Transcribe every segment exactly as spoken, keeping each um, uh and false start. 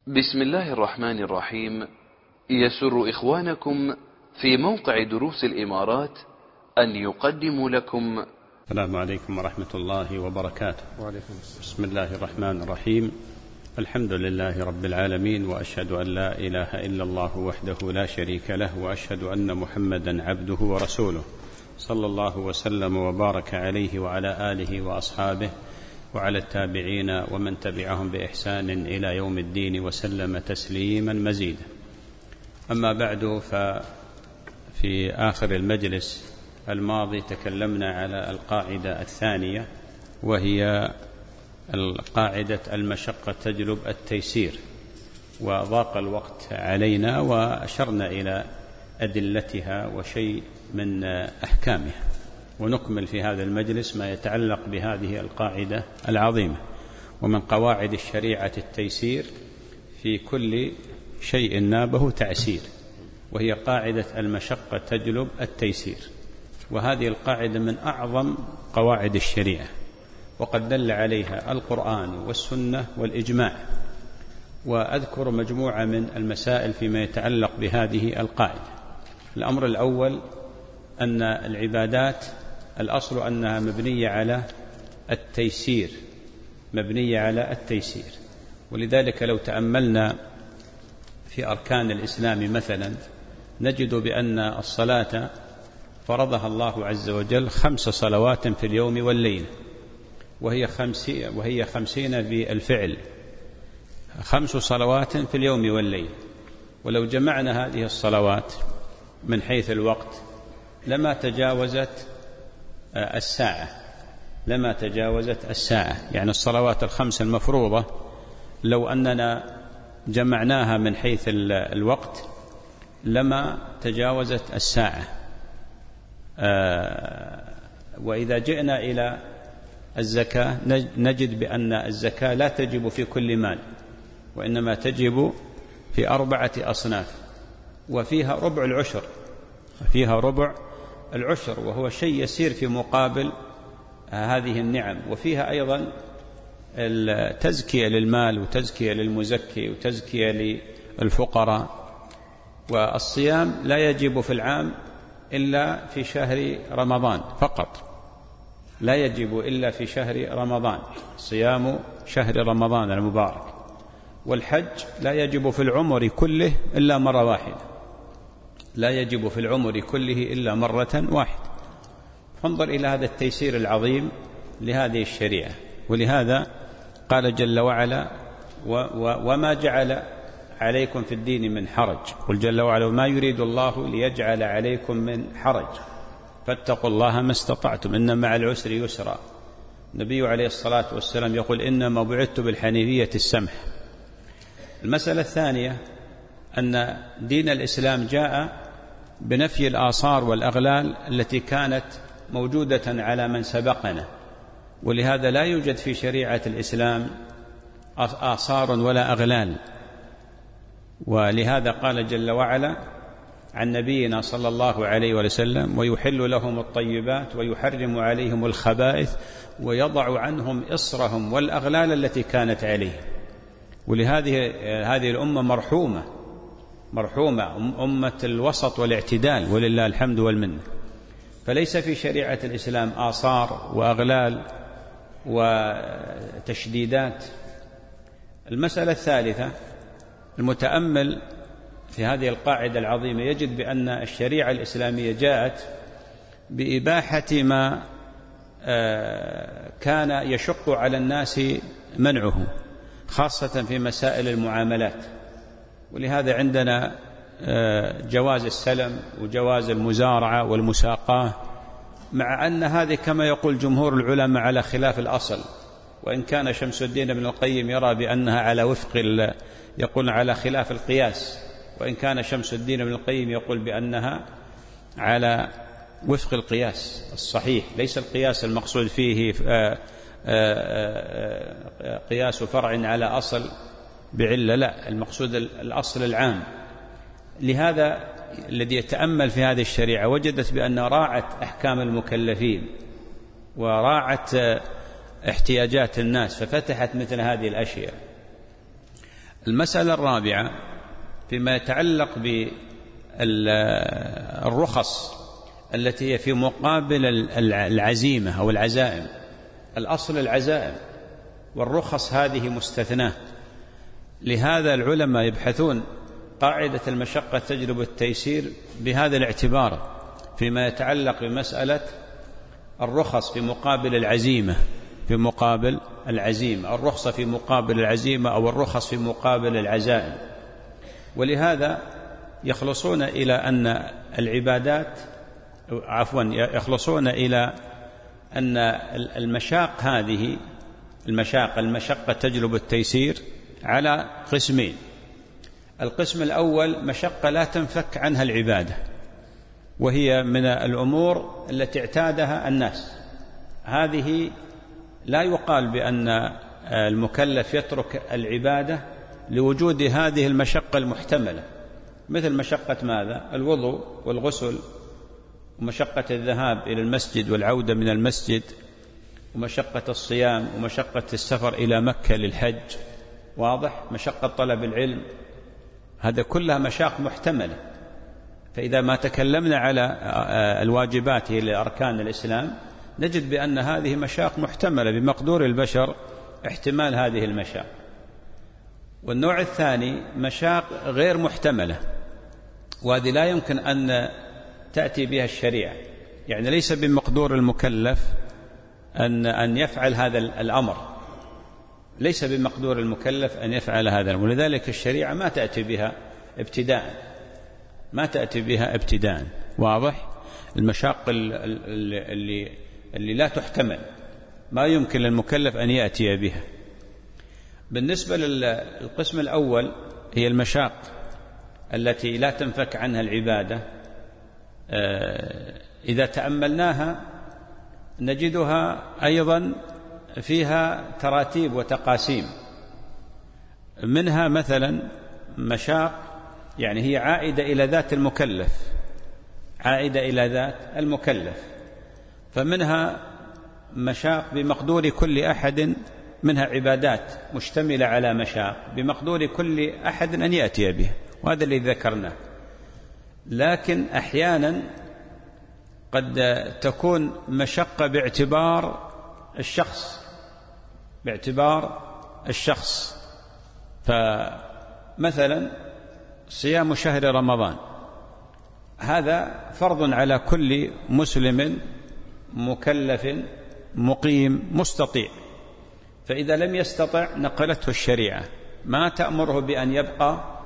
بسم الله الرحمن الرحيم. يسر إخوانكم في موقع دروس الإمارات أن يقدموا لكم. السلام عليكم ورحمة الله وبركاته. وعليكم السلام. بسم الله الرحمن الرحيم. الحمد لله رب العالمين، وأشهد أن لا إله إلا الله وحده لا شريك له، وأشهد أن محمدا عبده ورسوله، صلى الله وسلم وبارك عليه وعلى آله وأصحابه وعلى التابعين ومن تبعهم بإحسان إلى يوم الدين وسلم تسليما مزيدا. أما بعد، ففي آخر المجلس الماضي تكلمنا على القاعدة الثانية، وهي القاعدة المشقة تجلب التيسير، وضاق الوقت علينا وأشرنا إلى أدلتها وشيء من أحكامها، ونكمل في هذا المجلس ما يتعلق بهذه القاعدة العظيمة. ومن قواعد الشريعة التيسير في كل شيء نابه تعسير، وهي قاعدة المشقة تجلب التيسير، وهذه القاعدة من أعظم قواعد الشريعة، وقد دل عليها القرآن والسنة والإجماع. وأذكر مجموعة من المسائل فيما يتعلق بهذه القاعدة. الأمر الأول أن العبادات الأصل أنها مبنية على التيسير، مبنية على التيسير. ولذلك لو تأملنا في أركان الإسلام مثلا، نجد بأن الصلاة فرضها الله عز وجل خمس صلوات في اليوم والليل، وهي خمسين, وهي خمسين بالفعل، خمس صلوات في اليوم والليل. ولو جمعنا هذه الصلوات من حيث الوقت لما تجاوزت الساعة، لما تجاوزت الساعة. يعني الصلوات الخمس المفروضة لو أننا جمعناها من حيث الوقت لما تجاوزت الساعة. وإذا جئنا إلى الزكاة نجد بأن الزكاة لا تجب في كل مال، وإنما تجب في أربعة أصناف، وفيها ربع العشر، فيها ربع العشر، وهو شيء يسير في مقابل هذه النعم. وفيها أيضا التزكية للمال، وتزكية للمزكي، وتزكية للفقراء. والصيام لا يجب في العام إلا في شهر رمضان فقط، لا يجب إلا في شهر رمضان، صيام شهر رمضان المبارك. والحج لا يجب في العمر كله إلا مرة واحدة، لا يجب في العمر كله إلا مرة واحدة. فانظر إلى هذا التيسير العظيم لهذه الشريعة. ولهذا قال جل وعلا: و و وما جعل عليكم في الدين من حرج. قل جل وعلا: وما يريد الله ليجعل عليكم من حرج فاتقوا الله ما استطعتم إن مع العسر يسرا. النبي عليه الصلاة والسلام يقول: إنما بعثت بالحنيفية السمح. المسألة الثانية أن دين الإسلام جاء بنفي الآثار والأغلال التي كانت موجودة على من سبقنا، ولهذا لا يوجد في شريعة الإسلام آثار ولا أغلال. ولهذا قال جل وعلا عن نبينا صلى الله عليه وسلم: ويحل لهم الطيبات ويحرم عليهم الخبائث ويضع عنهم إصرهم والأغلال التي كانت عليهم. ولهذه هذه الأمة مرحومة، مرحومة، أمة الوسط والاعتدال، ولله الحمد والمنة. فليس في شريعة الإسلام آثار وأغلال وتشديدات. المسألة الثالثة، المتأمل في هذه القاعدة العظيمة يجد بأن الشريعة الإسلامية جاءت بإباحة ما كان يشق على الناس منعه، خاصة في مسائل المعاملات. ولهذا عندنا جواز السلم وجواز المزارعة والمساقاة، مع أن هذه كما يقول جمهور العلماء على خلاف الأصل، وإن كان شمس الدين ابن القيم يرى بأنها على وفق يقول على خلاف القياس، وإن كان شمس الدين ابن القيم يقول بأنها على وفق القياس الصحيح. ليس القياس المقصود فيه قياس فرع على أصل بعلة، لا، المقصود الأصل العام. لهذا الذي يتأمل في هذه الشريعة وجدت بأن راعت أحكام المكلفين وراعت احتياجات الناس، ففتحت مثل هذه الأشياء. المسألة الرابعة فيما يتعلق بالرخص التي هي في مقابل العزيمة أو العزائم. الأصل العزائم، والرخص هذه مستثناة. لهذا العلماء يبحثون قاعدة المشقة تجلب التيسير بهذا الاعتبار فيما يتعلق بمسألة الرخص في مقابل العزيمة، في مقابل العزيمة، الرخصة في مقابل العزيمة أو الرخص في مقابل العزائم. ولهذا يخلصون إلى أن العبادات عفوا يخلصون إلى أن المشاق هذه المشاق المشقة تجلب التيسير على قسمين. القسم الأول مشقة لا تنفك عنها العبادة، وهي من الأمور التي اعتادها الناس. هذه لا يقال بأن المكلف يترك العبادة لوجود هذه المشقة المحتملة، مثل مشقة ماذا؟ الوضوء والغسل، ومشقة الذهاب إلى المسجد والعودة من المسجد، ومشقة الصيام، ومشقة السفر إلى مكة للحج، واضح؟ مشقة طلب العلم، هذا كلها مشاق محتملة. فإذا ما تكلمنا على الواجبات هي لأركان الإسلام نجد بأن هذه مشاق محتملة بمقدور البشر احتمال هذه المشاق. والنوع الثاني مشاق غير محتملة، وهذه لا يمكن أن تأتي بها الشريعة، يعني ليس بمقدور المكلف أن أن يفعل هذا الأمر، ليس بمقدور المكلف أن يفعل هذا الأمر، ولذلك الشريعة ما تأتي بها ابتداء، ما تأتي بها ابتداء، واضح؟ المشاق اللي اللي لا تحتمل ما يمكن للمكلف أن يأتي بها. بالنسبة للقسم الأول هي المشاق التي لا تنفك عنها العبادة، إذا تأملناها نجدها أيضا فيها تراتيب وتقاسيم. منها مثلا مشاق يعني هي عائدة إلى ذات المكلف، عائدة إلى ذات المكلف، فمنها مشاق بمقدور كل أحد، منها عبادات مشتملة على مشاق بمقدور كل أحد أن يأتي به، وهذا الذي ذكرناه. لكن أحيانا قد تكون مشقة باعتبار الشخص، باعتبار الشخص. فمثلا صيام شهر رمضان هذا فرض على كل مسلم مكلف مقيم مستطيع، فإذا لم يستطع نقلته الشريعة، ما تأمره بأن يبقى،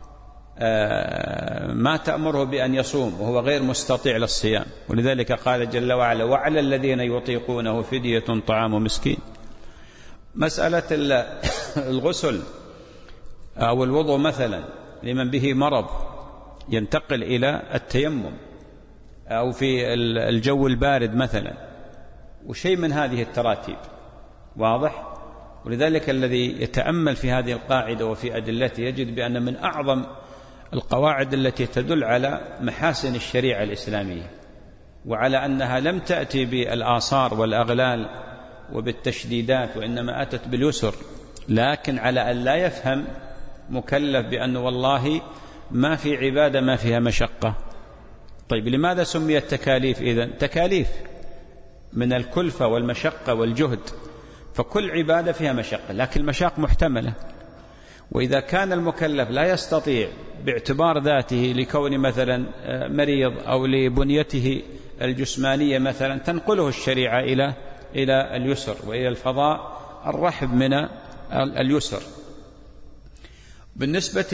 ما تأمره بأن يصوم وهو غير مستطيع للصيام. ولذلك قال جل وعلا: وعلى الذين يطيقونه فدية طعام مسكين. مسألة الغسل أو الوضوء مثلا لمن به مرض ينتقل إلى التيمم، أو في الجو البارد مثلا، وشيء من هذه التراتيب، واضح؟ ولذلك الذي يتأمل في هذه القاعدة وفي أدلته يجد بأن من أعظم القواعد التي تدل على محاسن الشريعة الإسلامية، وعلى أنها لم تأتي بالآثار والأغلال وبالتشديدات، وإنما أتت باليسر، لكن على أن لا يفهم مكلف بأنه والله ما في عبادة ما فيها مشقة. طيب لماذا سميت تكاليف إذن؟ تكاليف من الكلفة والمشقة والجهد، فكل عبادة فيها مشقة، لكن المشاق محتملة. وإذا كان المكلف لا يستطيع باعتبار ذاته لكون مثلا مريض أو لبنيته الجسمانية مثلا، تنقله الشريعة إلى إلى اليسر وإلى الفضاء الرحب من اليسر. بالنسبة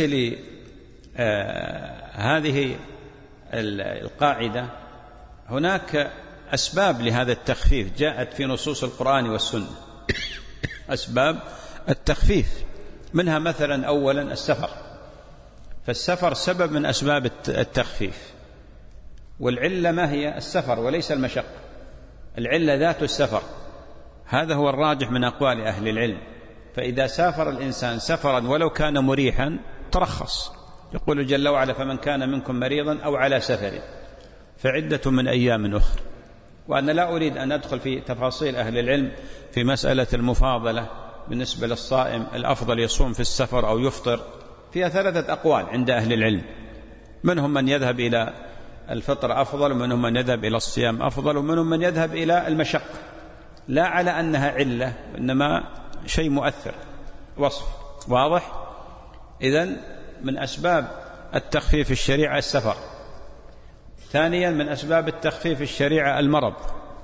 لهذه القاعدة هناك أسباب لهذا التخفيف جاءت في نصوص القرآن والسنة، أسباب التخفيف، منها مثلا أولا السفر، فالسفر سبب من أسباب التخفيف. والعلة ما هي؟ السفر وليس المشقة، العلة ذات السفر، هذا هو الراجح من أقوال أهل العلم. فإذا سافر الإنسان سفرا ولو كان مريحا ترخص، يقول جل وعلا: فمن كان منكم مريضا أو على سفر فعدة من أيام أخرى. وأنا لا أريد أن أدخل في تفاصيل أهل العلم في مسألة المفاضلة بالنسبة للصائم الأفضل يصوم في السفر أو يفطر، فيها ثلاثة أقوال عند أهل العلم، منهم من يذهب إلى الفطر أفضل، ومنهم من يذهب إلى الصيام أفضل، ومنهم من يذهب إلى المشقة، لا على أنها علة إنما شيء مؤثر، وصف واضح. إذن من أسباب التخفيف الشريعة السفر. ثانيا من أسباب التخفيف الشريعة المرض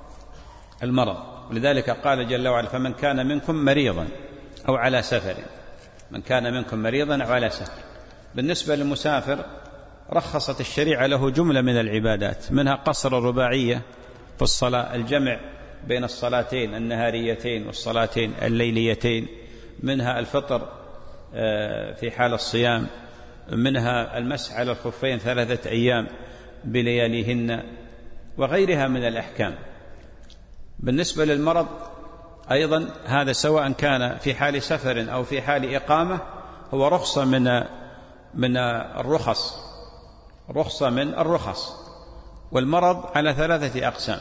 المرض ولذلك قال جل وعلا: فمن كان منكم مريضا أو على سفر. من كان منكم مريضا أو على سفر. بالنسبة للمسافر رخصت الشريعة له جملة من العبادات، منها قصر الرباعية في الصلاة، الجمع بين الصلاتين النهاريتين والصلاتين الليليتين، منها الفطر في حال الصيام، منها المسح على الخفين ثلاثة أيام بلياليهن، وغيرها من الأحكام. بالنسبة للمرض أيضا هذا سواء كان في حال سفر أو في حال إقامة، هو رخصة من من الرخص رخصة من الرخص. والمرض على ثلاثة أقسام: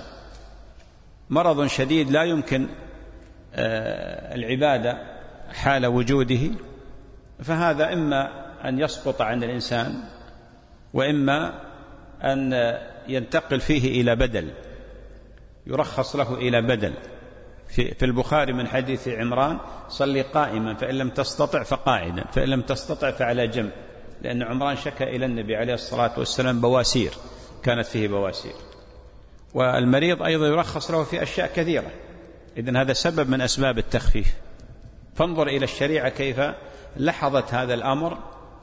مرض شديد لا يمكن العبادة حال وجوده، فهذا إما أن يسقط عن الإنسان، وإما أن ينتقل فيه إلى بدل، يرخص له إلى بدل. في البخاري من حديث عمران: صلي قائما فإن لم تستطع فقاعدا فإن لم تستطع فعلى جنب، لأن عمران شكى إلى النبي عليه الصلاة والسلام بواسير، كانت فيه بواسير. والمريض أيضا يرخص له في أشياء كثيرة. إذن هذا سبب من أسباب التخفيف. فانظر إلى الشريعة كيف لحظت هذا الأمر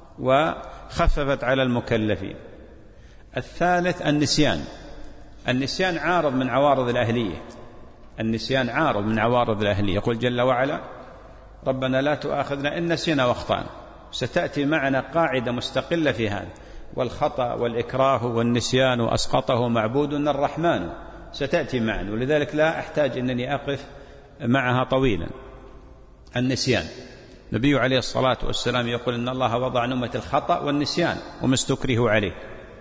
وخففت على المكلفين. الثالث النسيان. النسيان عارض من عوارض الأهلية النسيان عارض من عوارض الأهلية. يقول جل وعلا: ربنا لا تؤاخذنا إن نسينا واخطأنا. ستأتي معنا قاعدة مستقلة في هذا: والخطأ والإكراه والنسيان أسقطه معبودنا الرحمن، ستأتي معنا، ولذلك لا أحتاج أنني أقف معها طويلا. النسيان، النبي عليه الصلاة والسلام يقول: إن الله وضع عن أمة الخطأ والنسيان وما استكرهوا عليه.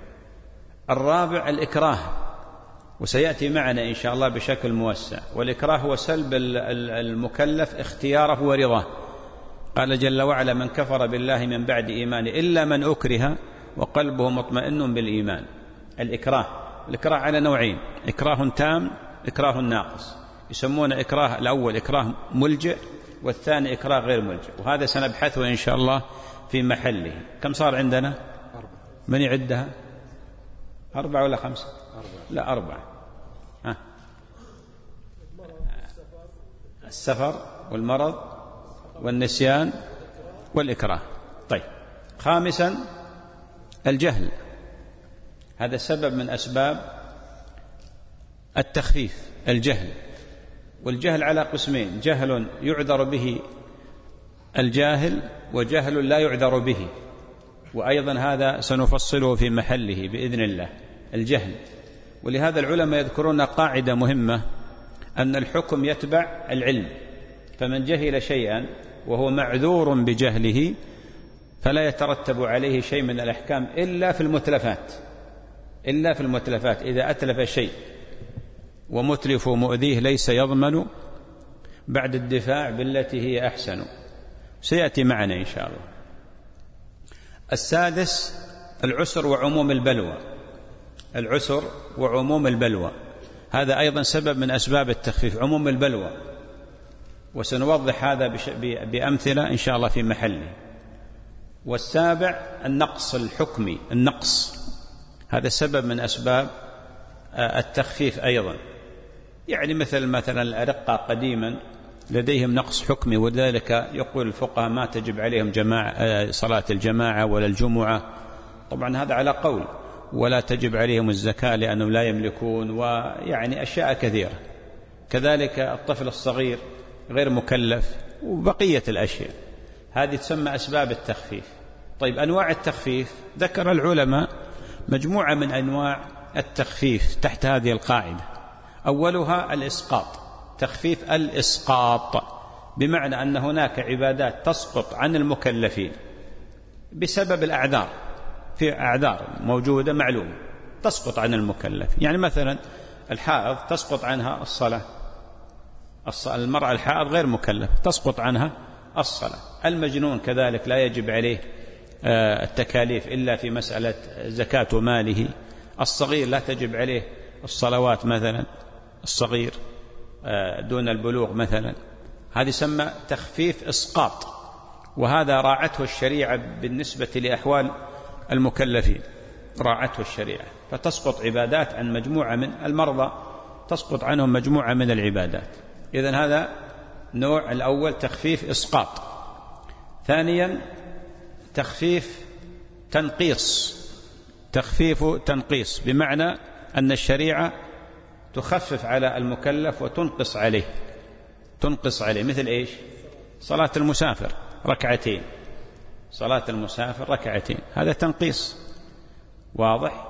الرابع الإكراه، وسيأتي معنا إن شاء الله بشكل موسع. والإكراه هو سلب المكلف اختياره ورضاه. قال جل وعلا: من كفر بالله من بعد إيمانه إلا من أكره وقلبه مطمئن بالإيمان. الإكراه الإكراه على نوعين: إكراه تام، إكراه ناقص. يسمون إكراه الأول إكراه ملجئ، والثاني إكراه غير ملجئ، وهذا سنبحثه إن شاء الله في محله. كم صار عندنا؟ أربعة. من يعدها؟ أربعة ولا خمسة؟ أربعة. لا أربعة. ها. السفر والمرض والنسيان والإكراه. طيب، خامسا الجهل. هذا سبب من أسباب التخفيف، الجهل. والجهل على قسمين: جهل يعذر به الجاهل، وجهل لا يعذر به، وأيضا هذا سنفصله في محله بإذن الله. الجهل، ولهذا العلماء يذكرون قاعدة مهمة: أن الحكم يتبع العلم، فمن جهل شيئا وهو معذور بجهله فلا يترتب عليه شيء من الأحكام إلا في المتلفات إلا في المتلفات إذا أتلف شيء ومتلف مؤذيه ليس يضمن بعد الدفاع بالتي هي أحسن. سيأتي معنا إن شاء الله. السادس العسر وعموم البلوى. العسر وعموم البلوى هذا أيضا سبب من أسباب التخفيف، عموم البلوى، وسنوضح هذا بأمثلة إن شاء الله في محله. والسابع النقص الحكمي، النقص هذا سبب من أسباب التخفيف أيضا. يعني مثل مثلا الأرقة قديما لديهم نقص حكمي، وذلك يقول الفقهاء ما تجب عليهم جماعة صلاة الجماعة ولا الجمعة، طبعا هذا على قول، ولا تجب عليهم الزكاة لأنهم لا يملكون، ويعني أشياء كثيرة. كذلك الطفل الصغير غير مكلف، وبقية الأشياء هذه تسمى أسباب التخفيف. طيب، أنواع التخفيف ذكر العلماء مجموعة من أنواع التخفيف تحت هذه القاعدة. أولها الإسقاط، تخفيف الإسقاط، بمعنى أن هناك عبادات تسقط عن المكلفين بسبب الأعذار، في أعذار موجودة معلومة تسقط عن المكلف. يعني مثلا الحائض تسقط عنها الصلاة، المرأة الحائض غير مكلفة تسقط عنها الصلاة. المجنون كذلك لا يجب عليه التكاليف إلا في مسألة زكاة ماله. الصغير لا تجب عليه الصلوات مثلا، الصغير دون البلوغ مثلا، هذه يسمى تخفيف إسقاط، وهذا راعته الشريعة بالنسبة لأحوال المكلفين، راعته الشريعة، فتسقط عبادات عن مجموعة من المرضى، تسقط عنهم مجموعة من العبادات. إذن هذا نوع الأول تخفيف إسقاط. ثانيا تخفيف تنقيص، تخفيف تنقيص بمعنى أن الشريعة تخفف على المكلف وتنقص عليه، تنقص عليه مثل إيش؟ صلاة المسافر ركعتين، صلاة المسافر ركعتين، هذا تنقيص واضح.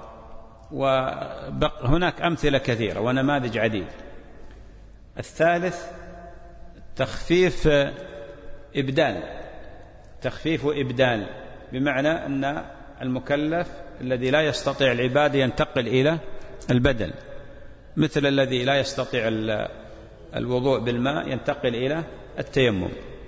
وهناك أمثلة كثيرة ونماذج عديدة. الثالث تخفيف إبدال، تخفيف إبدال بمعنى أن المكلف الذي لا يستطيع العبادة ينتقل إلى البدل، مثل الذي لا يستطيع الوضوء بالماء ينتقل إلى التيمم،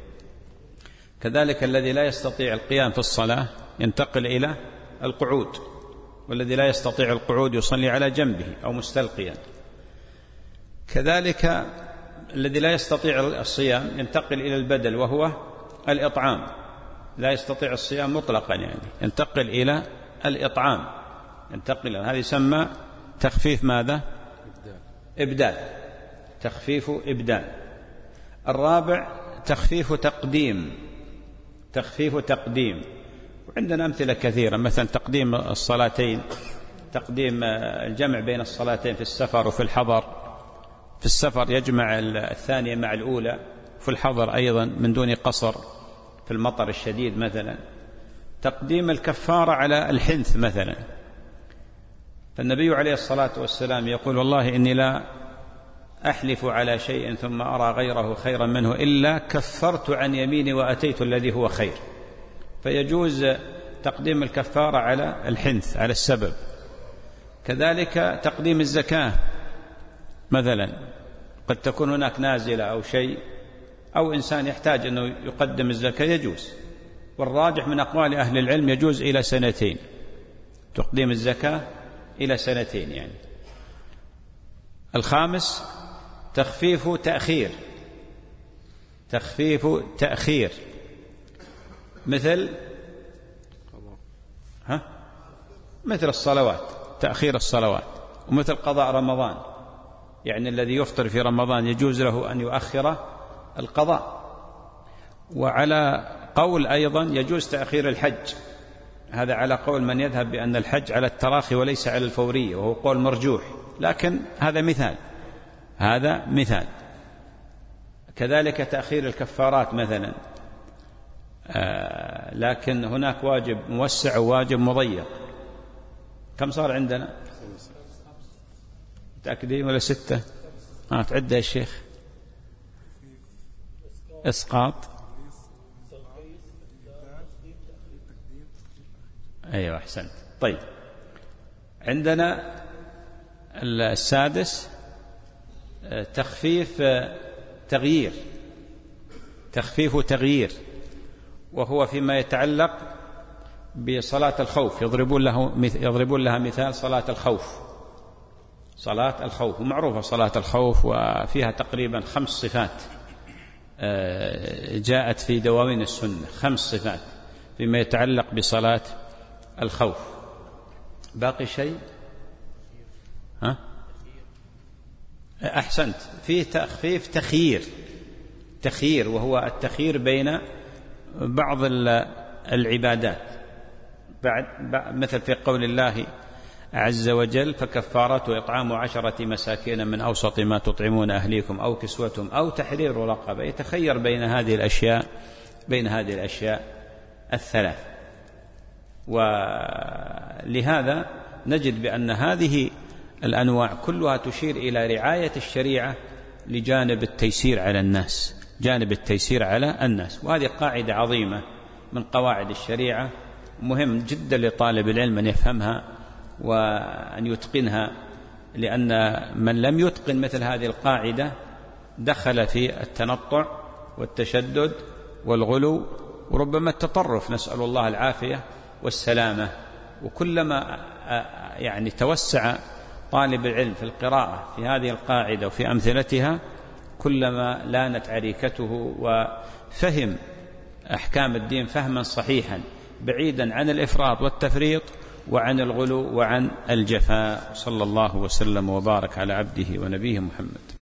كذلك الذي لا يستطيع القيام في الصلاة ينتقل إلى القعود، والذي لا يستطيع القعود يصلي على جنبه أو مستلقيا، كذلك الذي لا يستطيع الصيام ينتقل إلى البدل وهو الإطعام، لا يستطيع الصيام مطلقا يعني ينتقل إلى الإطعام، ينتقل، هذا يسمى تخفيف ماذا؟ إبدال، تخفيف إبدال. الرابع تخفيف تقديم، تخفيف تقديم، وعندنا أمثلة كثيرة، مثلا تقديم الصلاتين، تقديم الجمع بين الصلاتين في السفر وفي الحضر، في السفر يجمع الثانية مع الأولى، في الحضر أيضا من دون قصر في المطر الشديد مثلا. تقديم الكفارة على الحنث مثلا، فالنبي عليه الصلاة والسلام يقول والله إني لا أحلف على شيء ثم أرى غيره خيرا منه إلا كفرت عن يميني وأتيت الذي هو خير، فيجوز تقديم الكفارة على الحنث على السبب. كذلك تقديم الزكاة مثلا، قد تكون هناك نازلة أو شيء أو إنسان يحتاج أنه يقدم الزكاة يجوز، والراجح من أقوال أهل العلم يجوز إلى سنتين، تقديم الزكاة إلى سنتين يعني. الخامس تخفيف تأخير، تخفيف تأخير مثل ها مثل الصلوات، تأخير الصلوات، ومثل قضاء رمضان، يعني الذي يفطر في رمضان يجوز له أن يؤخر القضاء. وعلى قول أيضا يجوز تأخير الحج، هذا على قول من يذهب بأن الحج على التراخي وليس على الفورية، وهو قول مرجوح، لكن هذا مثال، هذا مثال. كذلك تأخير الكفارات مثلا، آه لكن هناك واجب موسع وواجب مضيق. كم صار عندنا؟ تأكيدين ولا ستة؟ آه تعد يا شيخ. إسقاط، أيوة أحسنت. طيب عندنا السادس تخفيف تغيير، تخفيف تغيير، وهو فيما يتعلق بصلاة الخوف، يضربون له يضربون لها مثال صلاة الخوف، صلاة الخوف ومعروفة صلاة الخوف، وفيها تقريبا خمس صفات جاءت في دواوين السنة، خمس صفات فيما يتعلق بصلاة الخوف. باقي شيء؟ ها؟ أحسنت. فيه تخفيف تخيير، تخيير وهو التخيير بين بعض العبادات، بعد مثل في قول الله عز وجل فكفارته إطعام عشرة مساكين من أوسط ما تطعمون أهليكم أو كسوتهم أو تحرير رقبة، يتخير بين هذه الأشياء، بين هذه الأشياء الثلاث. ولهذا نجد بأن هذه الأنواع كلها تشير إلى رعاية الشريعة لجانب التيسير على الناس، جانب التيسير على الناس، وهذه قاعدة عظيمة من قواعد الشريعة، مهم جدا لطالب العلم أن يفهمها وأن يتقنها، لأن من لم يتقن مثل هذه القاعدة دخل في التنطع والتشدد والغلو وربما التطرف، نسأل الله العافية والسلامة. وكلما يعني توسع طالب العلم في القراءة في هذه القاعدة وفي أمثلتها كلما لانت عريكته وفهم أحكام الدين فهما صحيحا بعيدا عن الإفراط والتفريط وعن الغلو وعن الجفاء. صلى الله وسلم وبارك على عبده ونبيه محمد.